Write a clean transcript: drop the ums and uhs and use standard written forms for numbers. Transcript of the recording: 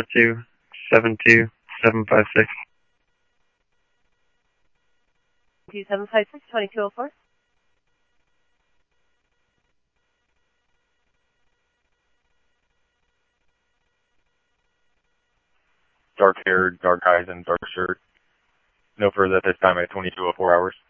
272-726. 2756-2204. Dark hair, dark eyes, and dark shirt. No further at this time at 2204 hours.